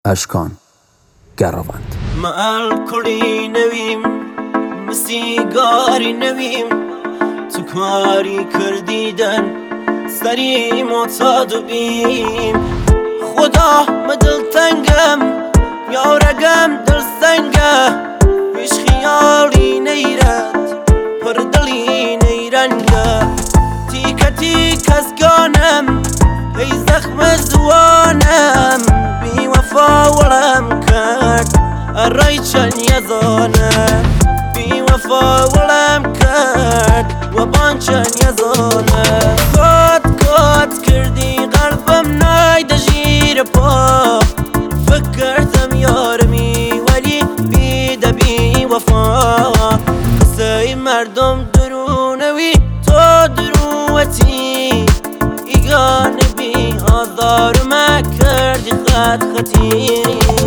اشکان گراوند. مال کلی نویم مسیگاری نویم تو کاری کردیدن سری معتاد و بیم خدا مدل تنگم یارگم دل سنگه هیچ خیالی نیرد پر دلی نیرنگه تیکه تیک از گانم ای زخم زوانم بی وفا ولم کرد الرای چند یزانه بی وفا ولم کرد و بان چند یزانه کات کردی قلبم نایده جیر پا فکرتم یارمی ولی بیده بی وفا قصه مردم درونوی تو دروتی ایگانه بی آزارم کردی خطی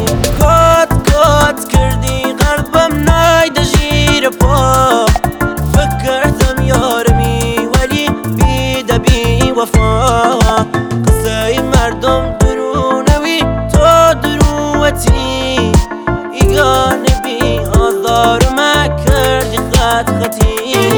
کات کردی قلبم نایده جیر پا فکرتم یارمی ولی بیده بی وفا قصه مردم درونوی تو دروتی ایگانه بی آزارم کردی خطی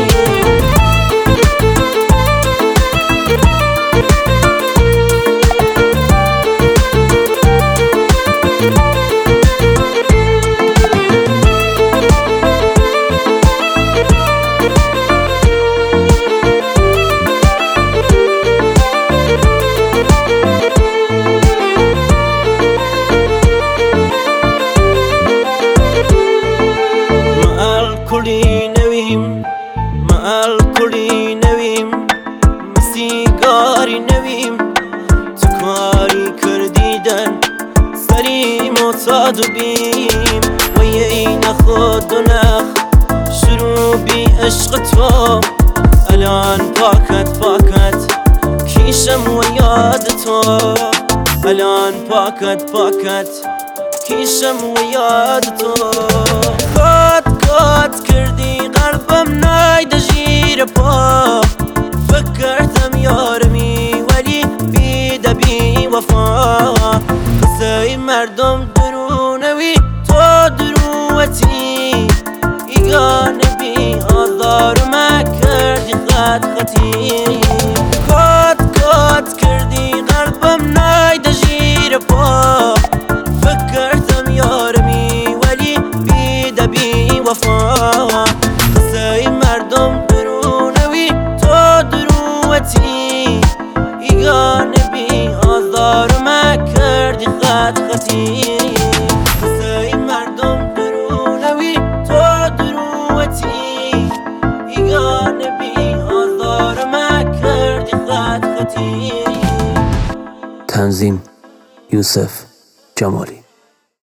مال کلی نویم مسیگاری نویم تو کاری کردیدن سری معتاد و بیم و یه این خود و نخ شروع بی عشق تو الان پاکت کیشم و یاد تو الان پاکت کیشم و یاد تو کات کردی قلبم نایده جیر پا فکرتم یارمی ولی بیده بی وفا قصه مردم درونوی تو دروتی ایگانه بی آزارم کردی خطی کات کردی قلبم نایده جیر پا فکرتم یارمی ولی بیده بی وفا قصه مردم درونوی تو دروتی ایگانه بی آزارم کردی خطی قصه مردم درونوی تو دروتی ایگانه بی آزارم کردی خطی. تنظیم یوسف جمالی.